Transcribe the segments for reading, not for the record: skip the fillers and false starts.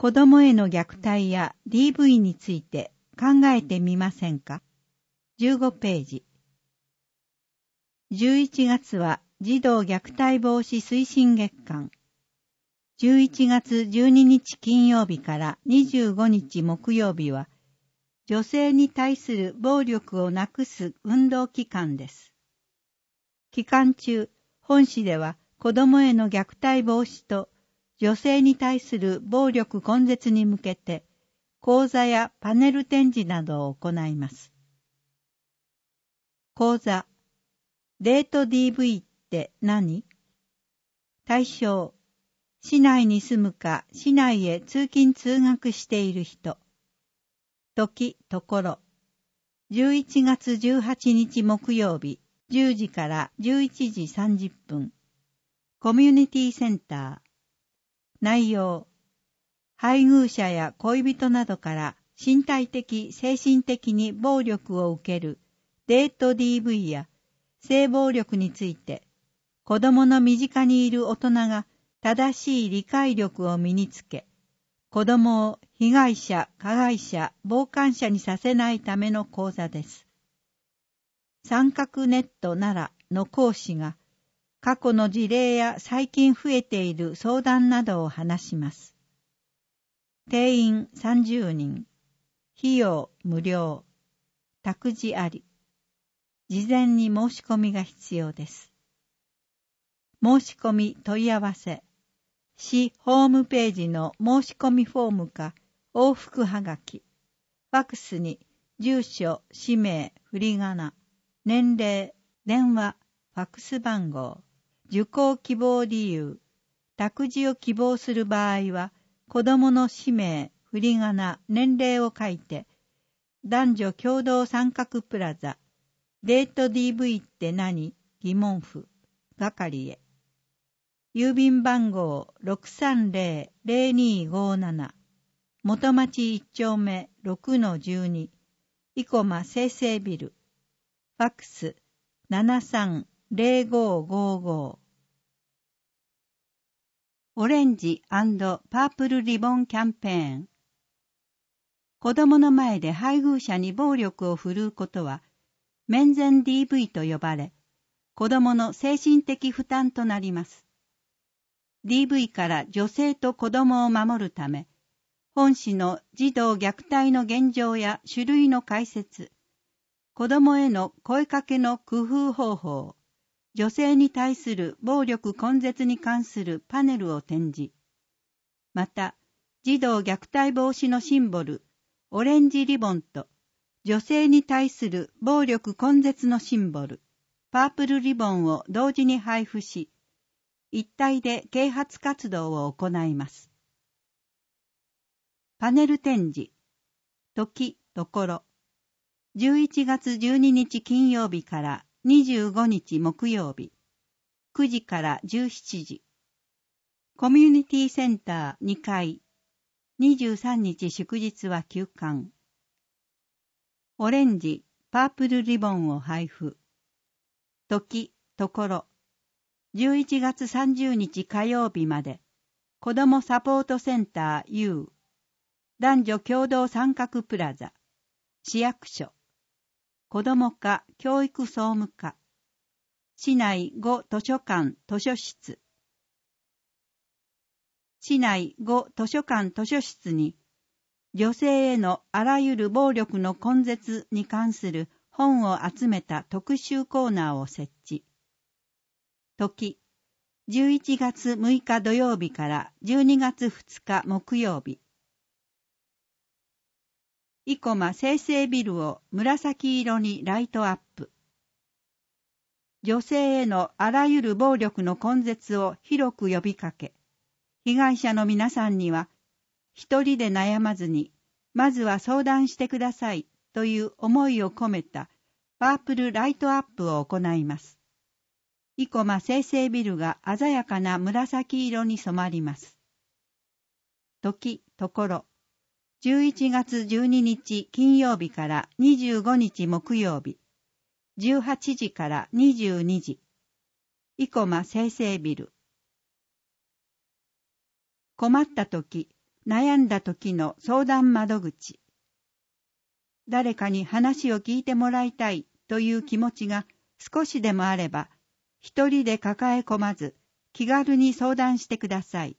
子供への虐待や DV について考えてみませんか？ 15 ページ。11月は児童虐待防止推進月間。11月12日金曜日から25日木曜日は、女性に対する暴力をなくす運動期間です。期間中、本市では子供への虐待防止と女性に対する暴力根絶に向けて、講座やパネル展示などを行います。講座、デート DV って何？対象、市内に住むか市内へ通勤通学している人。時、ところ。11月18日木曜日10時から11時30分。コミュニティセンター。内容。配偶者や恋人などから身体的、精神的に暴力を受けるデート DV や性暴力について、子供の身近にいる大人が正しい理解力を身につけ、子供を被害者、加害者、傍観者にさせないための講座です。三角ネットならの講師が、過去の事例や最近増えている相談などを話します。定員30人。費用無料。託児あり。事前に申し込みが必要です。申し込み問い合わせ。市ホームページの申し込みフォームか往復はがき。ファックスに住所、氏名、振り仮名、年齢、電話、ファックス番号、受講希望理由、託児を希望する場合は、子供の氏名、振り仮名、年齢を書いて、男女共同参画プラザ、デート DV って何？疑問符、係へ。郵便番号 630-0257 元町1丁目 6-12 生駒生成ビルファックス 730555 オレンジ&パープルリボンキャンペーン。子供の前で配偶者に暴力を振るうことは面前 DV と呼ばれ、子供の精神的負担となります。DV から女性と子供を守るため、本市の児童虐待の現状や種類の解説、子供への声かけの工夫方法、女性に対する暴力根絶に関するパネルを展示、また、児童虐待防止のシンボル、オレンジリボンと、女性に対する暴力根絶のシンボル、パープルリボンを同時に配布し、一体で啓発活動を行います。パネル展示、時、ところ、11月12日金曜日から25日木曜日、9時から17時、コミュニティセンター2階、23日祝日は休館。オレンジ、パープルリボンを配布。時、ところ、11月30日火曜日まで、子どもサポートセンター U、男女共同参画プラザ、市役所、子ども課教育総務課、市内5図書館図書室、市内5図書館図書室に、女性へのあらゆる暴力の根絶に関する本を集めた特集コーナーを設置。時、11月6日土曜日から12月2日木曜日。生駒生成ビルを紫色にライトアップ。女性へのあらゆる暴力の根絶を広く呼びかけ、被害者の皆さんには、一人で悩まずに、まずは相談してくださいという思いを込めたパープルライトアップを行います。生駒生成ビルが鮮やかな紫色に染まります。時、ところ、11月12日金曜日から25日木曜日、18時から22時、生駒生成ビル。困った時、 悩んだ時の相談窓口。誰かに話を聞いてもらいたいという気持ちが少しでもあれば、一人で抱え込まず、気軽に相談してください。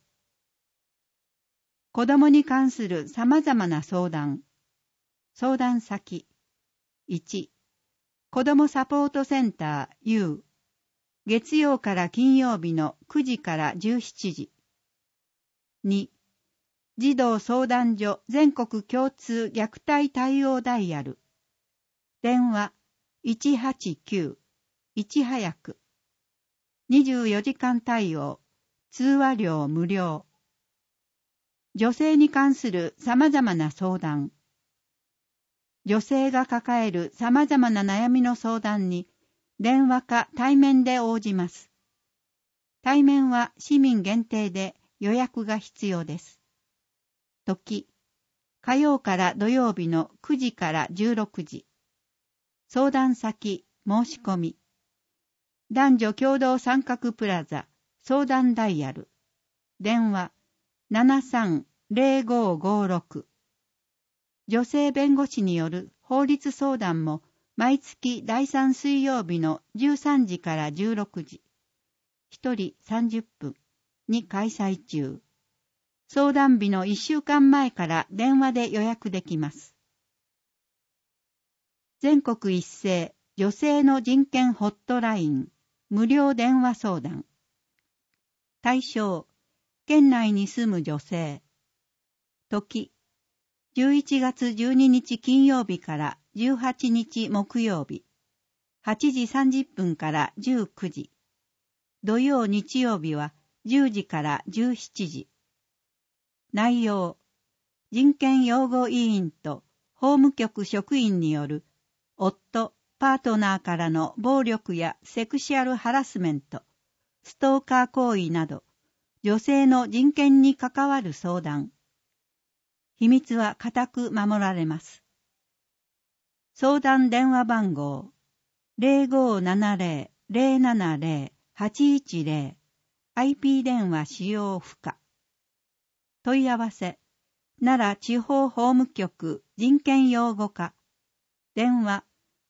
子供に関する様々な相談。相談先。1、子供サポートセンター U。月曜から金曜日の9時から17時。2、児童相談所全国共通虐待対応ダイヤル。電話189、いち早く。24時間対応、通話料無料。女性に関する様々な相談。女性が抱える様々な悩みの相談に、電話か対面で応じます。対面は市民限定で予約が必要です。時、火曜から土曜日の9時から16時。相談先、申し込み。男女共同参画プラザ、相談ダイヤル。電話、73-0556。女性弁護士による法律相談も毎月第3水曜日の13時から16時、1人30分に開催中。相談日の1週間前から電話で予約できます。全国一斉女性の人権ホットライン無料電話相談。対象、県内に住む女性。時、11月12日金曜日から18日木曜日、8時30分から19時。土曜日曜日は10時から17時。内容、人権擁護委員と法務局職員による夫、パートナーからの暴力やセクシャルハラスメント、ストーカー行為など、女性の人権に関わる相談。秘密は固く守られます。相談電話番号 0570-070-810 IP 電話使用不可。問い合わせ、奈良地方法務局人権擁護課。電話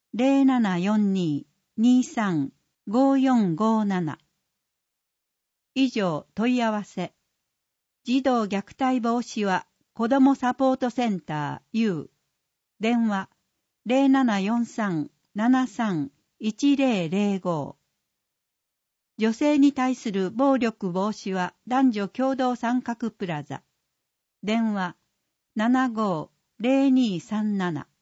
0742-235457。以上問い合わせ。児童虐待防止は子どもサポートセンター U。電話0743-73-1005。女性に対する暴力防止は男女共同参画プラザ。電話75-0237。